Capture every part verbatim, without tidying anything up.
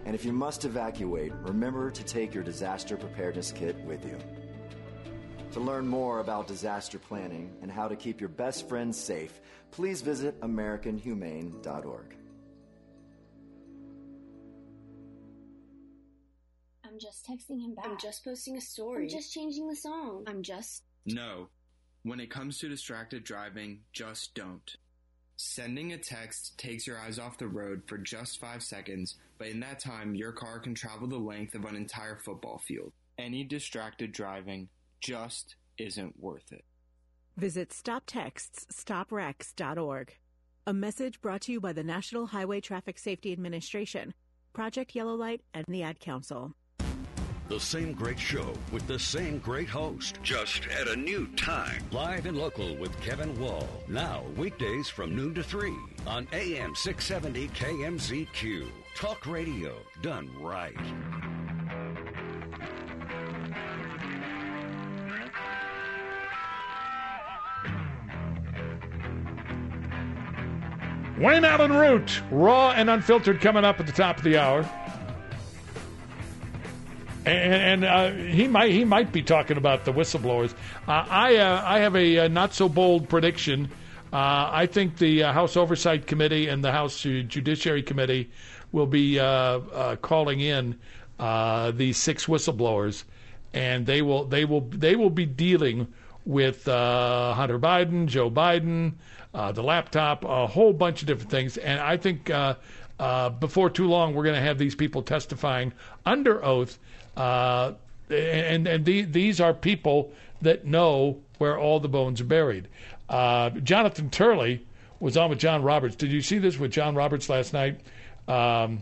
And if you must evacuate, remember to take your disaster preparedness kit with you. To learn more about disaster planning and how to keep your best friends safe, please visit American Humane dot org. I'm just texting him back. I'm just posting a story. I'm just changing the song. I'm just... No. When it comes to distracted driving, just don't. Sending a text takes your eyes off the road for just five seconds, but in that time, your car can travel the length of an entire football field. Any distracted driving just isn't worth it. Visit stop texts stop wrecks dot org. A message brought to you by the National Highway Traffic Safety Administration, Project Yellow Light, and the Ad Council. The same great show with the same great host, just at a new time. Live and local with Kevin Wall. Now, weekdays from noon to three on A M six seventy K M Z Q. Talk radio done right. Wayne Allen Root, raw and unfiltered, coming up at the top of the hour. And, and uh, he might he might be talking about the whistleblowers. Uh, I uh, I have a, a not so bold prediction. Uh, I think the uh, House Oversight Committee and the House Judiciary Committee will be uh, uh, calling in uh, these six whistleblowers, and they will they will they will be dealing with uh, Hunter Biden, Joe Biden, uh, the laptop, a whole bunch of different things. And I think uh, uh, before too long, we're going to have these people testifying under oath. Uh, and and the, these are people that know where all the bones are buried. Uh, Jonathan Turley was on with John Roberts. Did you see this with John Roberts last night? Um,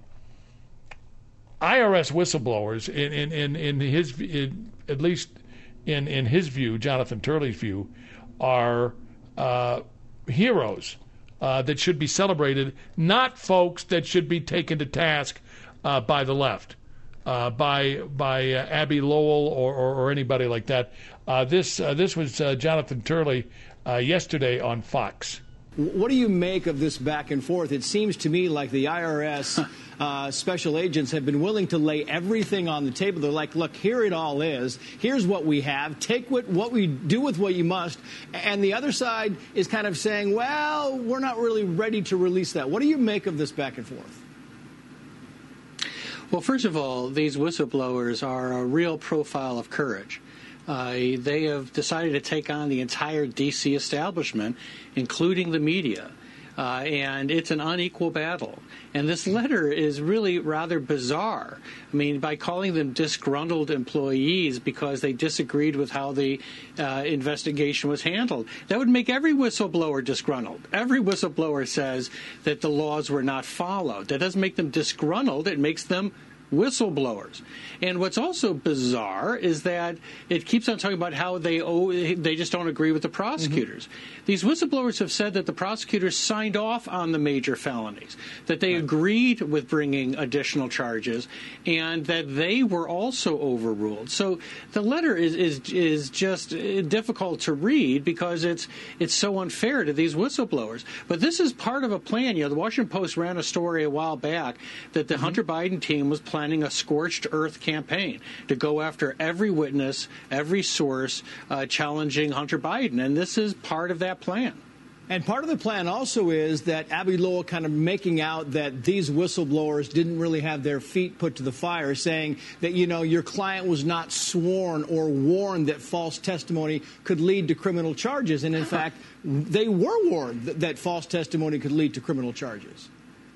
I R S whistleblowers, in in in, in his in, at least in in his view, Jonathan Turley's view, are uh, heroes uh, that should be celebrated, not folks that should be taken to task uh, by the left. Uh, by by uh, Abby Lowell or, or, or anybody like that. Uh, this uh, this was uh, Jonathan Turley uh, yesterday on Fox. What do you make of this back and forth? It seems to me like the I R S uh, special agents have been willing to lay everything on the table. They're like, look, here it all is. Here's what we have. Take what, what we do with what you must. And the other side is kind of saying, well, we're not really ready to release that. What do you make of this back and forth? Well, first of all, these whistleblowers are a real profile of courage. Uh, they have decided to take on the entire D C establishment, including the media. Uh, and it's an unequal battle. And this letter is really rather bizarre. I mean, by calling them disgruntled employees because they disagreed with how the uh, investigation was handled, that would make every whistleblower disgruntled. Every whistleblower says that the laws were not followed. That doesn't make them disgruntled. It makes them whistleblowers. And what's also bizarre is that it keeps on talking about how they owe, they just don't agree with the prosecutors. Mm-hmm. These whistleblowers have said that the prosecutors signed off on the major felonies, that they right. agreed with bringing additional charges, and that they were also overruled. So the letter is is is just difficult to read because it's it's so unfair to these whistleblowers. But this is part of a plan. You know, the Washington Post ran a story a while back that the mm-hmm. Hunter Biden team was planning planning a scorched earth campaign to go after every witness, every source uh, challenging Hunter Biden. And this is part of that plan. And part of the plan also is that Abby Lowell kind of making out that these whistleblowers didn't really have their feet put to the fire, saying that, you know, your client was not sworn or warned that false testimony could lead to criminal charges. And in fact, they were warned that, that false testimony could lead to criminal charges.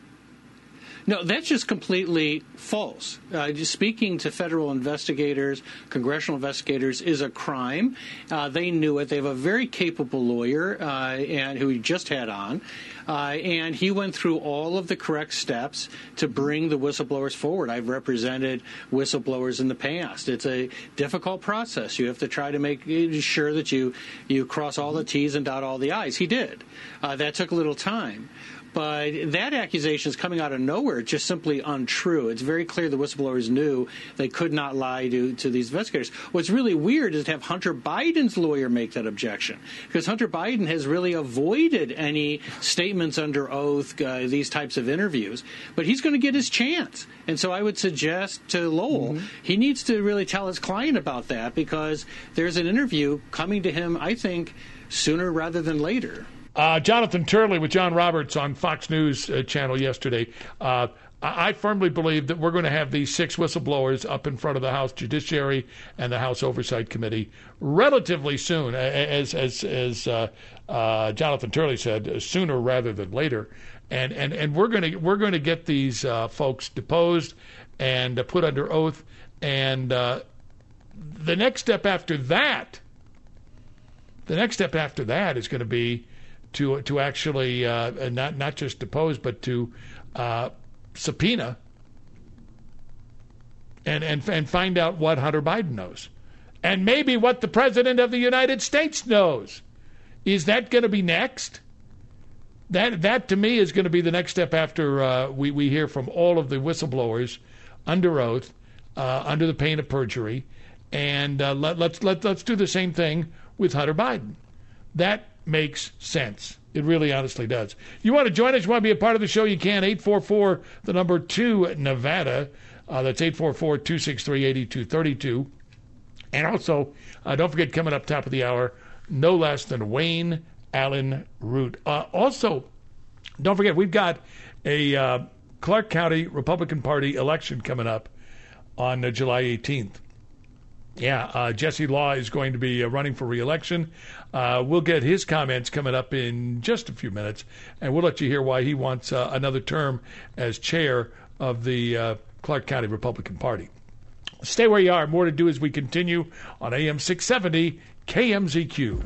No, that's just completely false. Uh, just speaking to federal investigators, congressional investigators, is a crime. Uh, they knew it. They have a very capable lawyer uh, and who we just had on, uh, and he went through all of the correct steps to bring the whistleblowers forward. I've represented whistleblowers in the past. It's a difficult process. You have to try to make sure that you, you cross all the T's and dot all the I's. He did. Uh, that took a little time. But that accusation is coming out of nowhere. It's just simply untrue. It's very clear the whistleblowers knew they could not lie to, to these investigators. What's really weird is to have Hunter Biden's lawyer make that objection, because Hunter Biden has really avoided any statements under oath, uh, these types of interviews. But he's going to get his chance. And so I would suggest to Lowell, mm-hmm. he needs to really tell his client about that, because there's an interview coming to him, I think, sooner rather than later. Uh, Jonathan Turley with John Roberts on Fox News uh, channel yesterday. Uh, I firmly believe that we're going to have these six whistleblowers up in front of the House Judiciary and the House Oversight Committee relatively soon, as as as uh, uh, Jonathan Turley said, sooner rather than later. And and, and we're going to we're going to get these uh, folks deposed and uh, put under oath. And uh, the next step after that, the next step after that is going to be to to actually uh, not not just depose, but to uh, subpoena and, and and find out what Hunter Biden knows, and maybe what the President of the United States knows. Is that going to be next? That that to me is going to be the next step after uh, we we hear from all of the whistleblowers under oath, uh, under the pain of perjury, and uh, let, let's let let's do the same thing with Hunter Biden. That makes sense. It really honestly does. You want to join us? You want to be a part of the show? You can. eight four four, the number two, Nevada. Uh, that's eight four four, two six three, eight two three two. And also, uh, don't forget, coming up top of the hour, no less than Wayne Allen Root. Uh, also, don't forget, we've got a uh, Clark County Republican Party election coming up on uh, July eighteenth. Yeah, uh, Jesse Law is going to be uh, running for re-election. Uh, we'll get his comments coming up in just a few minutes, and we'll let you hear why he wants uh, another term as chair of the uh, Clark County Republican Party. Stay where you are. More to do as we continue on A M six seventy K M Z Q.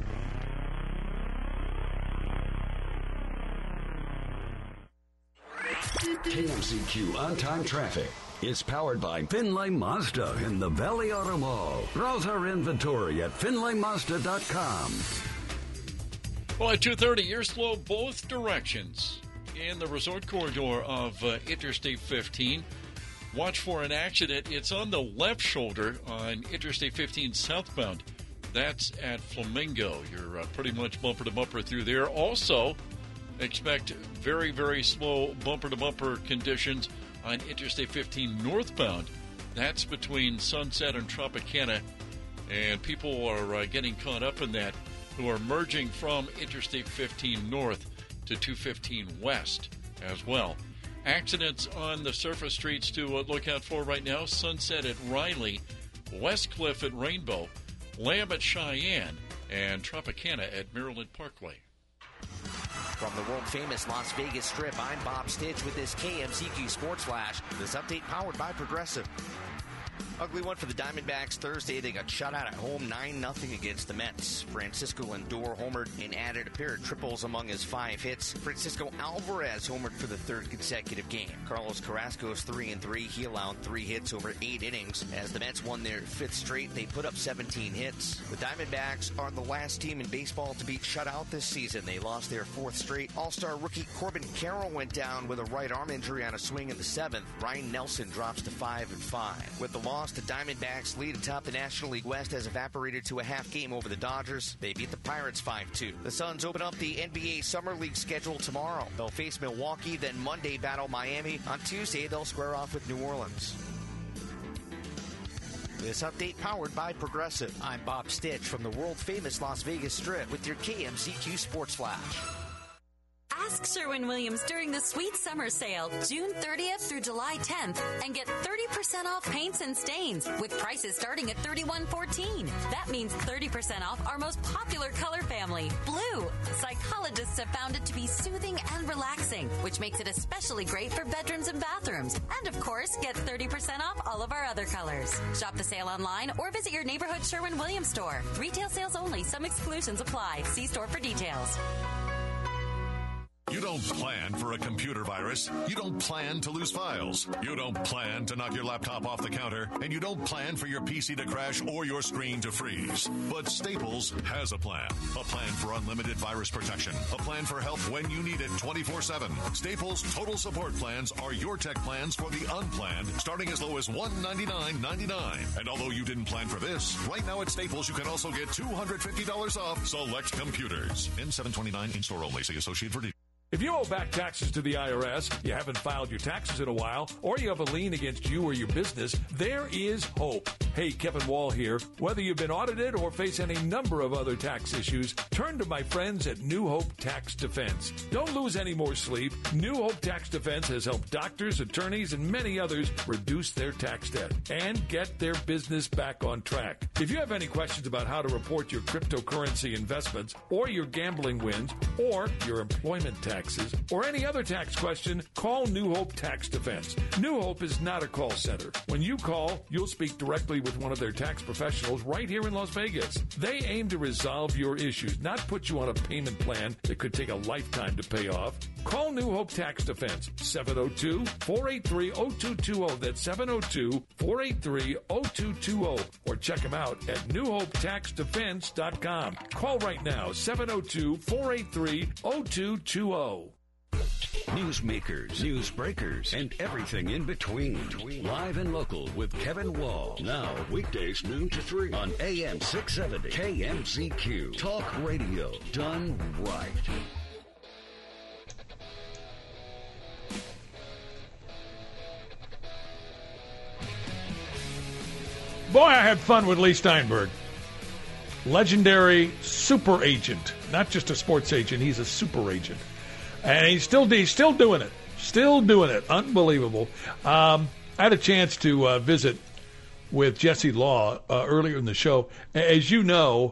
K M Z Q on-time traffic is powered by Finlay Mazda in the Valley Auto Mall. Browse our inventory at finlay mazda dot com. Well, at two thirty, you're slow both directions in the resort corridor of uh, Interstate fifteen. Watch for an accident. It's on the left shoulder on Interstate fifteen southbound. That's at Flamingo. You're uh, pretty much bumper to bumper through there. Also, expect very, very slow bumper to bumper conditions on Interstate fifteen northbound. That's between Sunset and Tropicana, and people are uh, getting caught up in that who are merging from Interstate fifteen north to two fifteen west as well. Accidents on the surface streets to uh, look out for right now: Sunset at Riley, West Cliff at Rainbow, Lamb at Cheyenne, and Tropicana at Maryland Parkway. From the world-famous Las Vegas Strip, I'm Bob Stitch with this K M Z Q Sports Flash. This update powered by Progressive. Ugly one for the Diamondbacks Thursday. They got shut out at home nine nothing against the Mets. Francisco Lindor homered and added a pair of triples among his five hits. Francisco Alvarez homered for the third consecutive game. Carlos Carrasco's three and three. He allowed three hits over eight innings. As the Mets won their fifth straight, they put up seventeen hits. The Diamondbacks are the last team in baseball to be shut out this season. They lost their fourth straight. All-star rookie Corbin Carroll went down with a right arm injury on a swing in the seventh. Ryan Nelson drops to five and five. With the loss, the Diamondbacks lead atop the National League West has evaporated to a half game over the Dodgers. They beat the Pirates five two. The Suns open up the N B A Summer League schedule tomorrow. They'll face Milwaukee, then Monday battle Miami. On Tuesday, they'll square off with New Orleans. This update powered by Progressive. I'm Bob Stitch from the world-famous Las Vegas Strip with your K M Z Q Sports Flash. Ask Sherwin-Williams during the Sweet Summer Sale, June thirtieth through July tenth, and get thirty percent off paints and stains with prices starting at thirty-one fourteen. That means thirty percent off our most popular color family, blue. Psychologists have found it to be soothing and relaxing, which makes it especially great for bedrooms and bathrooms. And of course, get thirty percent off all of our other colors. Shop the sale online or visit your neighborhood Sherwin-Williams store. Retail sales only. Some exclusions apply. See store for details. You don't plan for a computer virus. You don't plan to lose files. You don't plan to knock your laptop off the counter. And you don't plan for your P C to crash or your screen to freeze. But Staples has a plan. A plan for unlimited virus protection. A plan for help when you need it twenty-four seven. Staples Total Support Plans are your tech plans for the unplanned, starting as low as one hundred ninety-nine dollars and ninety-nine cents. And although you didn't plan for this, right now at Staples you can also get two hundred fifty dollars off select computers. N seven twenty-nine in-store only. See Associate for details. If you owe back taxes to the I R S, you haven't filed your taxes in a while, or you have a lien against you or your business, there is hope. Hey, Kevin Wall here. Whether you've been audited or face any number of other tax issues, turn to my friends at New Hope Tax Defense. Don't lose any more sleep. New Hope Tax Defense has helped doctors, attorneys, and many others reduce their tax debt and get their business back on track. If you have any questions about how to report your cryptocurrency investments, or your gambling wins, or your employment tax, or any other tax question, call New Hope Tax Defense. New Hope is not a call center. When you call, you'll speak directly with one of their tax professionals right here in Las Vegas. They aim to resolve your issues, not put you on a payment plan that could take a lifetime to pay off. Call New Hope Tax Defense, seven oh two, four eight three, oh two two oh. That's seven oh two, four eight three, oh two two oh. Or check them out at new hope tax defense dot com. Call right now, seven oh two, four eight three, oh two two oh. Newsmakers, newsbreakers, and everything in between. Live and local with Kevin Wall. Now, weekdays noon to three on A M six seventy K M Z Q. Talk radio done right. Boy, I had fun with Lee Steinberg. Legendary super agent. Not just a sports agent, he's a super agent. And he's still he's still doing it. Still doing it. Unbelievable. Um, I had a chance to uh, visit with Jesse Law uh, earlier in the show. As you know,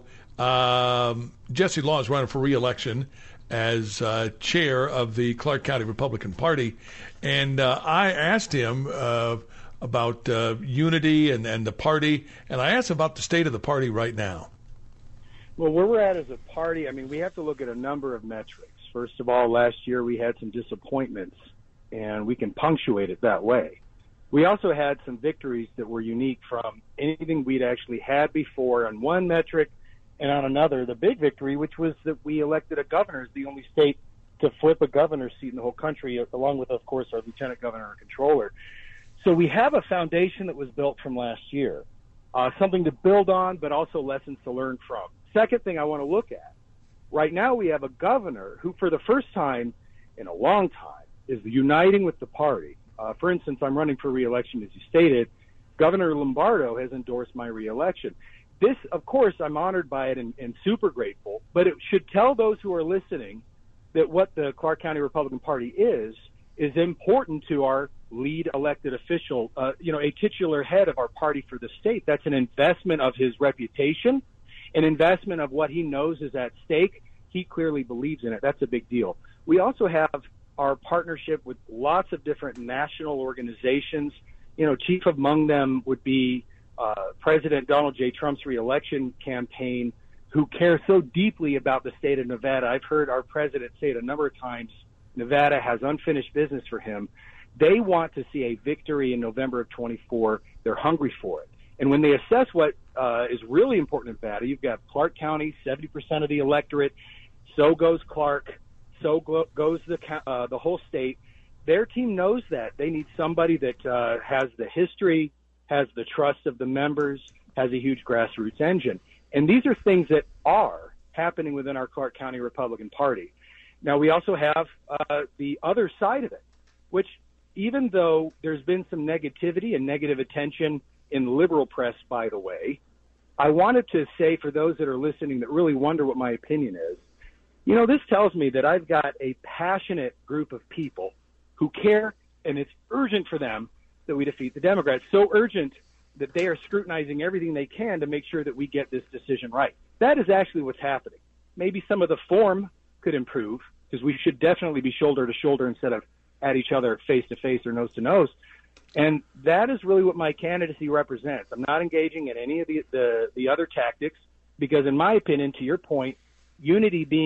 um, Jesse Law is running for re-election as uh, chair of the Clark County Republican Party. And uh, I asked him uh, about uh, unity and, and the party, and I asked him about the state of the party right now. Well, where we're at as a party, I mean, we have to look at a number of metrics. First of all, last year we had some disappointments, and we can punctuate it that way. We also had some victories that were unique from anything we'd actually had before on one metric, and on another, the big victory, which was that we elected a governor as the only state to flip a governor's seat in the whole country, along with, of course, our lieutenant governor and controller. So we have a foundation that was built from last year, uh, something to build on, but also lessons to learn from. Second thing I want to look at. Right now we have a governor who, for the first time in a long time, is uniting with the party. Uh, for instance, I'm running for re-election, as you stated. Governor Lombardo has endorsed my re-election. This, of course, I'm honored by it and, and super grateful, but it should tell those who are listening that what the Clark County Republican Party is, is important to our lead elected official, uh, you know, a titular head of our party for the state. That's an investment of his reputation, an investment of what he knows is at stake. He clearly believes in it. That's a big deal. We also have our partnership with lots of different national organizations. You know, chief among them would be uh, President Donald J. Trump's reelection campaign, who cares so deeply about the state of Nevada. I've heard our president say it a number of times. Nevada has unfinished business for him. They want to see a victory in November of twenty-four. They're hungry for it. And when they assess what uh, is really important in Nevada, you've got Clark County, seventy percent of the electorate. So goes Clark. So go, goes the uh, the whole state. Their team knows that. They need somebody that uh, has the history, has the trust of the members, has a huge grassroots engine. And these are things that are happening within our Clark County Republican Party. Now, we also have uh, the other side of it, which even though there's been some negativity and negative attention in the liberal press, by the way, I wanted to say for those that are listening that really wonder what my opinion is, you know, this tells me that I've got a passionate group of people who care, and it's urgent for them that we defeat the Democrats. So urgent that they are scrutinizing everything they can to make sure that we get this decision right. That is actually what's happening. Maybe some of the form could improve, because we should definitely be shoulder to shoulder instead of at each other face to face or nose to nose. And that is really what my candidacy represents. I'm not engaging in any of the, the, the other tactics, because in my opinion, to your point, unity being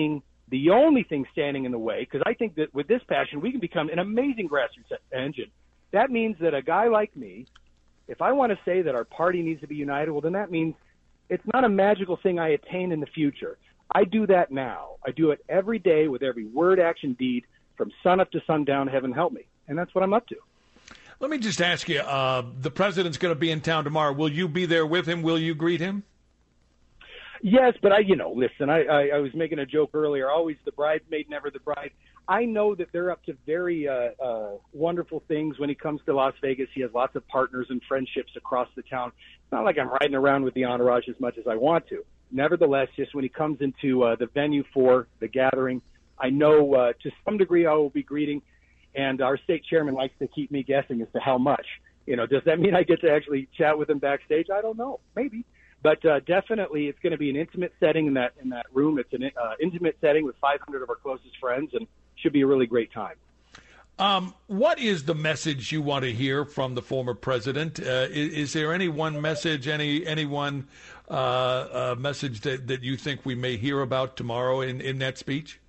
The only thing standing in the way, because I think that with this passion, we can become an amazing grassroots engine. That means that a guy like me, if I want to say that our party needs to be united, well, then that means it's not a magical thing I attain in the future. I do that now. I do it every day with every word, action, deed, from sun up to sundown, heaven help me. And that's what I'm up to. Let me just ask you, uh, the president's going to be in town tomorrow. Will you be there with him? Will you greet him? Yes, but I, you know, listen, I, I, I was making a joke earlier, always the bridesmaid, never the bride. I know that they're up to very uh, uh, wonderful things when he comes to Las Vegas. He has lots of partners and friendships across the town. It's not like I'm riding around with the entourage as much as I want to. Nevertheless, just when he comes into uh, the venue for the gathering, I know uh, to some degree I will be greeting, and our state chairman likes to keep me guessing as to how much. You know, does that mean I get to actually chat with him backstage? I don't know. Maybe. But uh, definitely it's going to be an intimate setting in that in that room. It's an uh, intimate setting with five hundred of our closest friends, and should be a really great time. Um, what is the message you want to hear from the former president? Uh, is, is there any one message, any any one uh, uh, message that, that you think we may hear about tomorrow in, in that speech?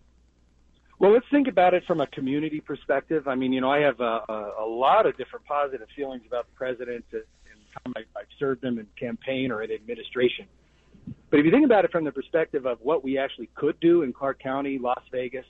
Well, let's think about it from a community perspective. I mean, you know, I have a, a, a lot of different positive feelings about the president and the time I, I've served him in campaign or in administration. But if you think about it from the perspective of what we actually could do in Clark County, Las Vegas,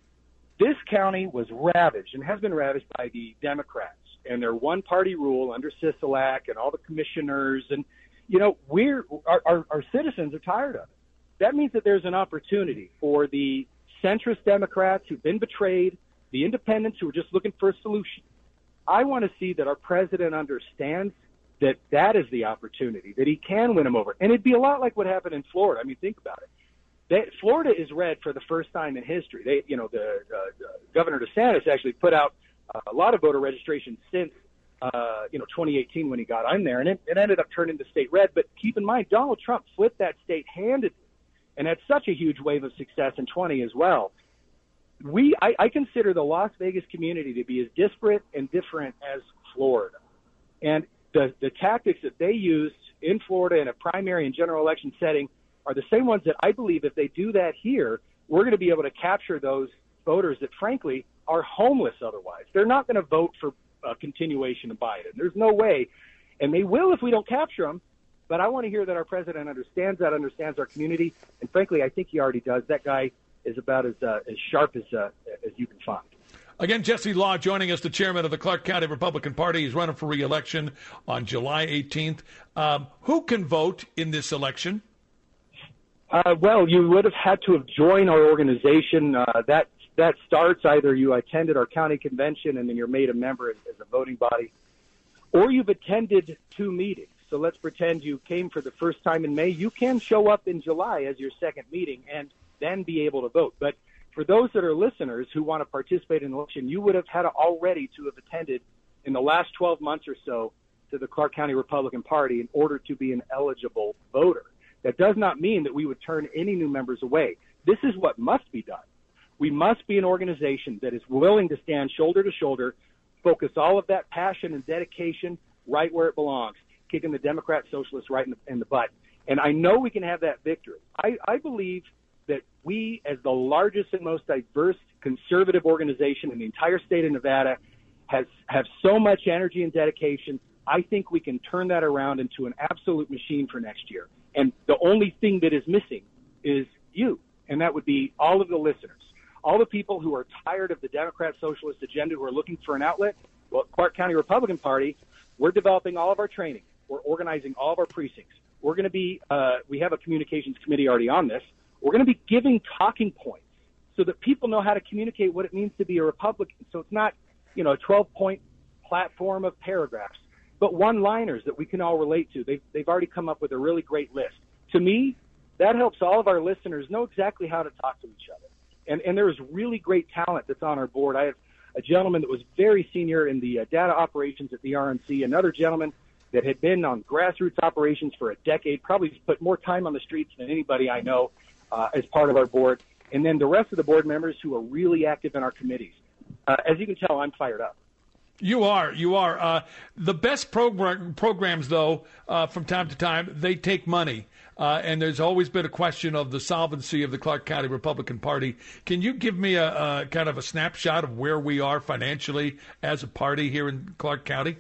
this county was ravaged and has been ravaged by the Democrats and their one-party rule under Sisolak and all the commissioners. And, you know, we're our, our, our citizens are tired of it. That means that there's an opportunity for the centrist Democrats who've been betrayed, the independents who are just looking for a solution. I want to see that our president understands that that is the opportunity, that he can win them over. And it'd be a lot like what happened in Florida. I mean, think about it. They, Florida is red for the first time in history. They, you know, the uh, Governor DeSantis actually put out uh, a lot of voter registration since, uh, you know, twenty eighteen when he got on there, and it, it ended up turning to state red. But keep in mind, Donald Trump flipped that state handedly and had such a huge wave of success in twenty as well. We, I, I consider the Las Vegas community to be as disparate and different as Florida. And the, the tactics that they used in Florida in a primary and general election setting are the same ones that I believe if they do that here, we're going to be able to capture those voters that, frankly, are homeless otherwise. They're not going to vote for a continuation of Biden. There's no way. And they will if we don't capture them. But I want to hear that our president understands that, understands our community. And, frankly, I think he already does. That guy is about as uh, as sharp as uh, as you can find. Again, Jesse Law joining us, the chairman of the Clark County Republican Party. He's running for re-election on July eighteenth. Um, who can vote in this election? Uh, well, you would have had to have joined our organization. Uh, that that starts either you attended our county convention and then you're made a member as, as a voting body, or you've attended two meetings. So let's pretend you came for the first time in May. You can show up in July as your second meeting and then be able to vote. But for those that are listeners who want to participate in the election, you would have had to already to have attended in the last twelve months or so to the Clark County Republican Party in order to be an eligible voter. That does not mean that we would turn any new members away. This is what must be done. We must be an organization that is willing to stand shoulder to shoulder, focus all of that passion and dedication right where it belongs, kicking the Democrat socialists right in the, in the butt. And I know we can have that victory. I, I believe that we, as the largest and most diverse conservative organization in the entire state of Nevada, has have so much energy and dedication. I think we can turn that around into an absolute machine for next year. And the only thing that is missing is you, and that would be all of the listeners, all the people who are tired of the Democrat socialist agenda, who are looking for an outlet. Well, Clark County Republican Party, we're developing all of our training. We're organizing all of our precincts. We're going to be, uh, we have a communications committee already on this. We're going to be giving talking points so that people know how to communicate what it means to be a Republican. So it's not, you know, a twelve-point platform of paragraphs, but one-liners that we can all relate to. They've, they've already come up with a really great list. To me, that helps all of our listeners know exactly how to talk to each other. And, and there is really great talent that's on our board. I have a gentleman that was very senior in the uh, data operations at the R N C, another gentleman that had been on grassroots operations for a decade, probably put more time on the streets than anybody I know uh, as part of our board, and then the rest of the board members who are really active in our committees. Uh, as you can tell, I'm fired up. You are. You are. Uh, the best program, programs, though, uh, from time to time, they take money. Uh, and there's always been a question of the solvency of the Clark County Republican Party. Can you give me a, a kind of a snapshot of where we are financially as a party here in Clark County?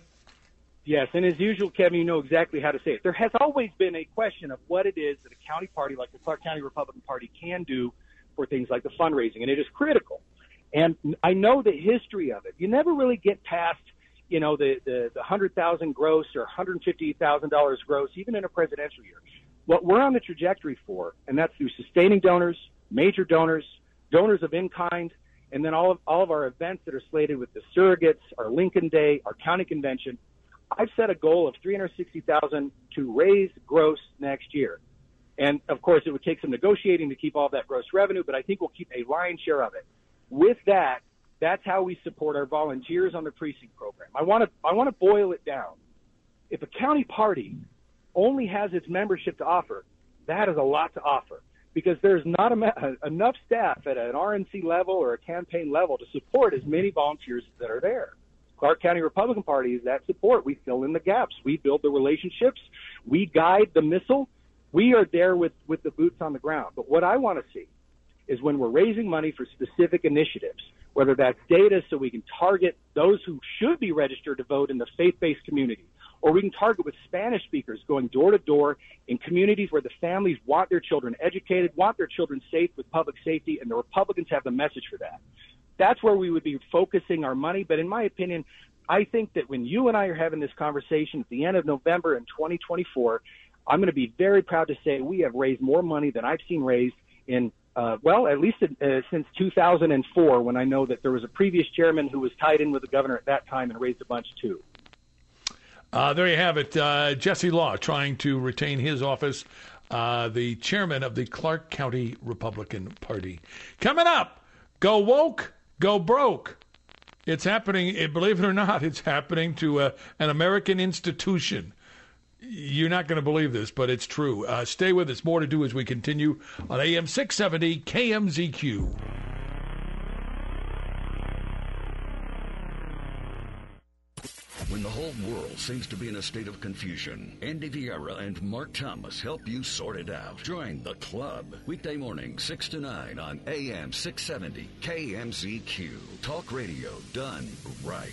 Yes, and as usual, Kevin, you know exactly how to say it. There has always been a question of what it is that a county party like the Clark County Republican Party can do for things like the fundraising, and it is critical. And I know the history of it. You never really get past, you know, the, the, the one hundred thousand dollars gross or one hundred fifty thousand dollars gross, even in a presidential year. What we're on the trajectory for, and that's through sustaining donors, major donors, donors of in-kind, and then all of, all of our events that are slated with the surrogates, our Lincoln Day, our county convention. I've set a goal of three hundred sixty thousand dollars to raise gross next year. And, of course, it would take some negotiating to keep all of that gross revenue, but I think we'll keep a lion's share of it. With that, that's how we support our volunteers on the precinct program. I want to I want to boil it down. If a county party only has its membership to offer, that is a lot to offer because there's not a, enough staff at an R N C level or a campaign level to support as many volunteers that are there. Clark County Republican Party is that support. We fill in the gaps. We build the relationships. We guide the missile. We are there with, with the boots on the ground. But what I want to see is when we're raising money for specific initiatives, whether that's data so we can target those who should be registered to vote in the faith-based community, or we can target with Spanish speakers going door to door in communities where the families want their children educated, want their children safe with public safety, and the Republicans have the message for that. That's where we would be focusing our money. But in my opinion, I think that when you and I are having this conversation at the end of November in twenty twenty-four, I'm going to be very proud to say we have raised more money than I've seen raised in, uh, well, at least uh, since two thousand four, when I know that there was a previous chairman who was tied in with the governor at that time and raised a bunch too. Uh, there you have it. Uh, Jesse Law trying to retain his office, uh, the chairman of the Clark County Republican Party. Coming up, go woke, go broke. It's happening, believe it or not, it's happening to uh, an American institution. You're not going to believe this, but it's true. Uh, stay with us. More to do as we continue on A M six seventy K M Z Q. When the whole world seems to be in a state of confusion, Andy Vieira and Mark Thomas help you sort it out. Join the club. Weekday morning, six to nine on A M six seventy K M Z Q. Talk radio done right.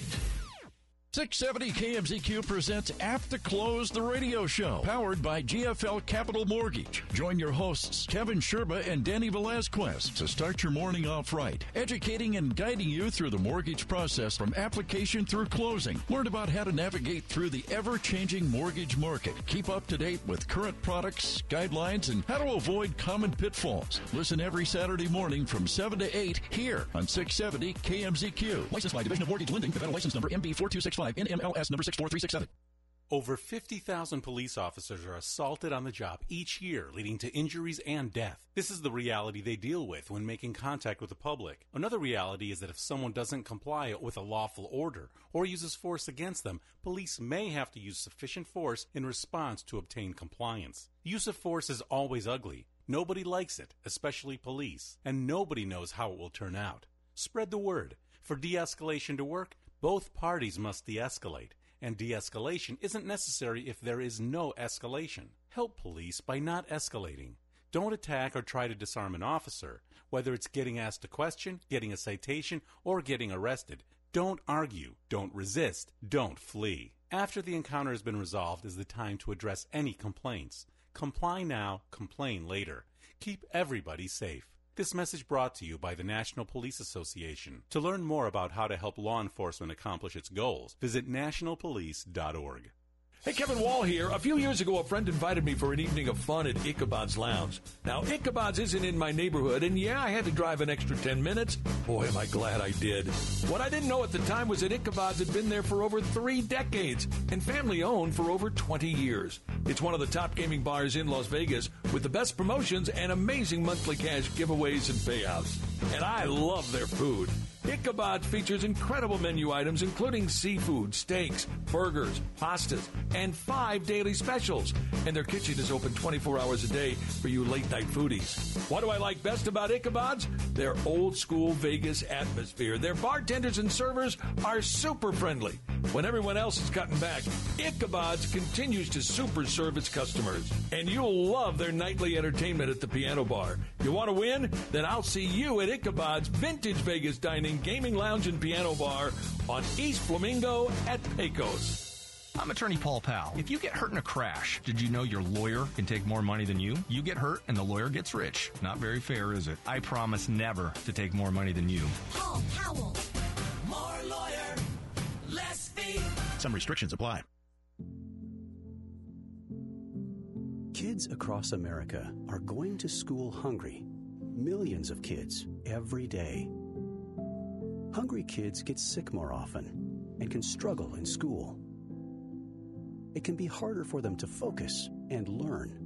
six seventy K M Z Q presents After Close, the radio show, powered by G F L Capital Mortgage. Join your hosts, Kevin Sherba and Danny Velazquez, to start your morning off right, educating and guiding you through the mortgage process from application through closing. Learn about how to navigate through the ever-changing mortgage market. Keep up to date with current products, guidelines, and how to avoid common pitfalls. Listen every Saturday morning from seven to eight here on six seventy K M Z Q. Licensed by Division of Mortgage Lending, Nevada license number M B four two six five. N M L S number six four three six seven. Over fifty thousand police officers are assaulted on the job each year, leading to injuries and death. This is the reality they deal with when making contact with the public. Another reality is that if someone doesn't comply with a lawful order or uses force against them, police may have to use sufficient force in response to obtain compliance. Use of force is always ugly. Nobody likes it, especially police, and nobody knows how it will turn out. Spread the word. For de-escalation to work, both parties must de-escalate, and de-escalation isn't necessary if there is no escalation. Help police by not escalating. Don't attack or try to disarm an officer, whether it's getting asked a question, getting a citation, or getting arrested. Don't argue, don't resist, don't flee. After the encounter has been resolved is the time to address any complaints. Comply now, complain later. Keep everybody safe. This message brought to you by the National Police Association. To learn more about how to help law enforcement accomplish its goals, visit national police dot org. Hey, Kevin Wall here. A few years ago, a friend invited me for an evening of fun at Ichabod's Lounge. Now, Ichabod's isn't in my neighborhood, and yeah, I had to drive an extra ten minutes. Boy, am I glad I did. What I didn't know at the time was that Ichabod's had been there for over three decades and family-owned for over twenty years. It's one of the top gaming bars in Las Vegas with the best promotions and amazing monthly cash giveaways and payouts. And I love their food. Ichabod features incredible menu items including seafood, steaks, burgers, pastas, and five daily specials. And their kitchen is open twenty-four hours a day for you late-night foodies. What do I like best about Ichabod's? Their old-school Vegas atmosphere. Their bartenders and servers are super friendly. When everyone else is cutting back, Ichabod's continues to super serve its customers. And you'll love their nightly entertainment at the piano bar. You want to win? Then I'll see you at Ichabod's Vintage Vegas Dining, Gaming Lounge, and Piano Bar on East Flamingo at Pecos. I'm attorney Paul Powell. If you get hurt in a crash, did you know your lawyer can take more money than you? You get hurt and the lawyer gets rich. Not very fair, is it? I promise never to take more money than you. Paul Powell. More lawyer, less fee. Some restrictions apply. Kids across America are going to school hungry. Millions of kids every day. Hungry kids get sick more often and can struggle in school. It can be harder for them to focus and learn.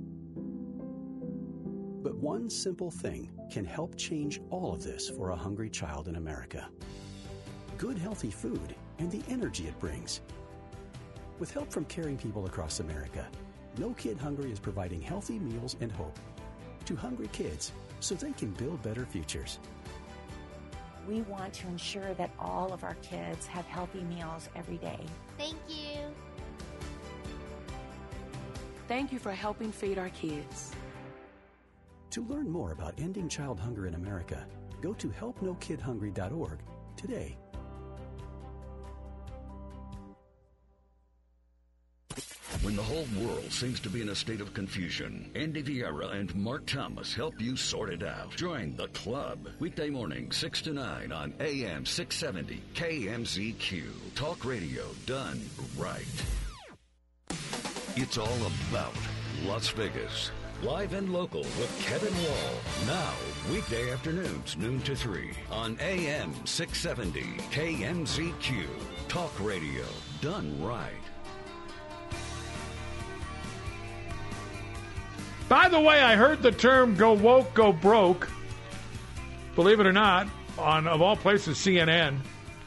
But one simple thing can help change all of this for a hungry child in America. Good, healthy food and the energy it brings. With help from caring people across America, No Kid Hungry is providing healthy meals and hope to hungry kids so they can build better futures. We want to ensure that all of our kids have healthy meals every day. Thank you. Thank you for helping feed our kids. To learn more about ending child hunger in America, go to help no kid hungry dot org today. When the whole world seems to be in a state of confusion, Andy Vieira and Mark Thomas help you sort it out. Join the club. Weekday morning, six to nine on A M six seventy K M Z Q. Talk radio done right. It's all about Las Vegas. Live and local with Kevin Wall. Now, weekday afternoons, noon to three on A M six seventy K M Z Q. Talk radio done right. By the way, I heard the term "go woke, go broke." Believe it or not, on of all places, C N N.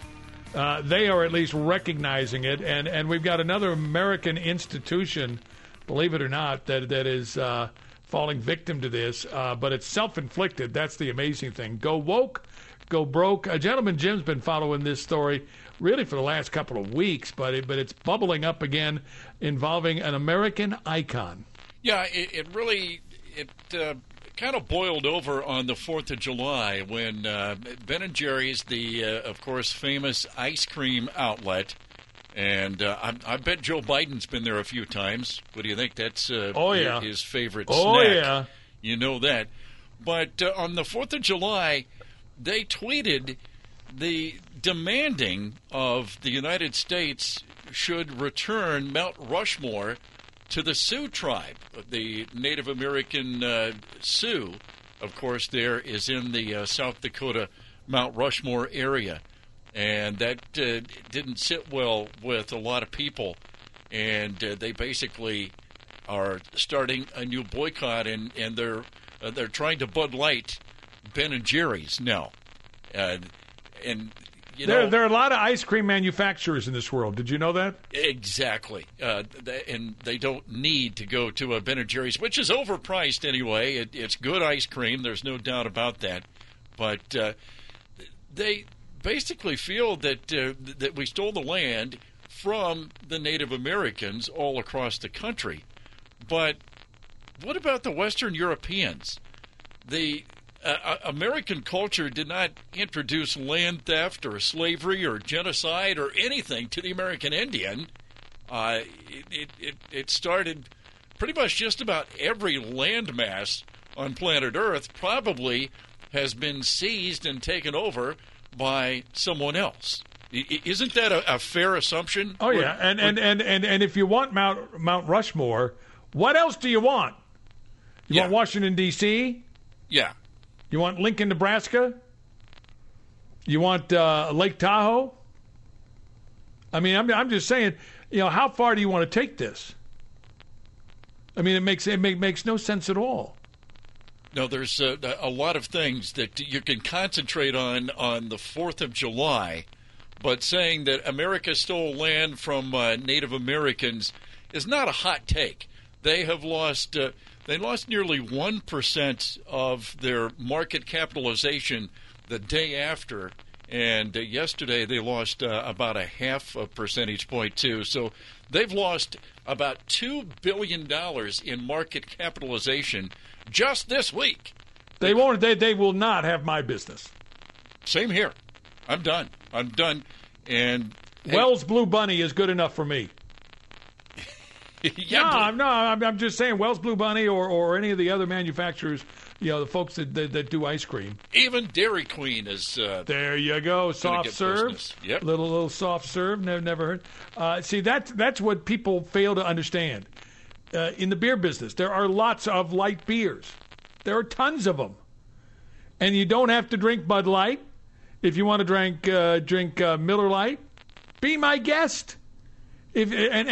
Uh, they are at least recognizing it, and, and we've got another American institution, believe it or not, that that is uh, falling victim to this. Uh, but it's self-inflicted. That's the amazing thing. Go woke, go broke. Uh, Gentleman Jim's been following this story really for the last couple of weeks, but it, but it's bubbling up again, involving an American icon. Yeah, it, it really it uh, kind of boiled over on the fourth of July when uh, Ben and Jerry's, the, uh, of course, famous ice cream outlet, and uh, I, I bet Joe Biden's been there a few times. What do you think? That's uh, oh, yeah. his favorite oh, snack. Yeah. You know that. But uh, on the fourth of July, they tweeted the demanding of the United States should return Mount Rushmore to the Sioux tribe, the Native American uh, Sioux. Of course, there is in the uh, South Dakota Mount Rushmore area. And that uh, didn't sit well with a lot of people. And uh, they basically are starting a new boycott, and, and they're uh, they're trying to Bud Light Ben and Jerry's now. Uh, and You there, know, there are a lot of ice cream manufacturers in this world. Did you know that? Exactly. Uh, they, and they don't need to go to a Ben and Jerry's, which is overpriced anyway. It, it's good ice cream. There's no doubt about that. But uh, they basically feel that uh, that we stole the land from the Native Americans all across the country. But what about the Western Europeans? The Uh, American culture did not introduce land theft or slavery or genocide or anything to the American Indian. Uh, it, it, it started pretty much just about every landmass on planet Earth probably has been seized and taken over by someone else. I, isn't that a, a fair assumption? Oh, yeah. And, and, and, and, and if you want Mount, Mount Rushmore, what else do you want? You Yeah. want Washington, D C? Yeah. You want Lincoln, Nebraska? You want uh, Lake Tahoe? I mean, I'm, I'm just saying, you know, how far do you want to take this? I mean, it makes it make, makes no sense at all. No, there's a, a lot of things that you can concentrate on on the fourth of July, but saying that America stole land from uh, Native Americans is not a hot take. They have lost uh, they lost nearly one percent of their market capitalization the day after, and uh, yesterday they lost uh, about a half a percentage point too. So they've lost about two billion dollars in market capitalization just this week. They won't. They they will not have my business. Same here. I'm done. I'm done. And Wells Blue Bunny is good enough for me. yeah, no, but, I'm no. I'm, I'm just saying Wells Blue Bunny or, or any of the other manufacturers. You know, the folks that that, that do ice cream. Even Dairy Queen is. Uh, there you go. Soft serve. Business. Yep. Little little soft serve. Never never heard. Uh, see, that's that's what people fail to understand. Uh, in the beer business, there are lots of light beers. There are tons of them, and you don't have to drink Bud Light if you want to drink uh, drink uh, Miller Lite. Be my guest. If and.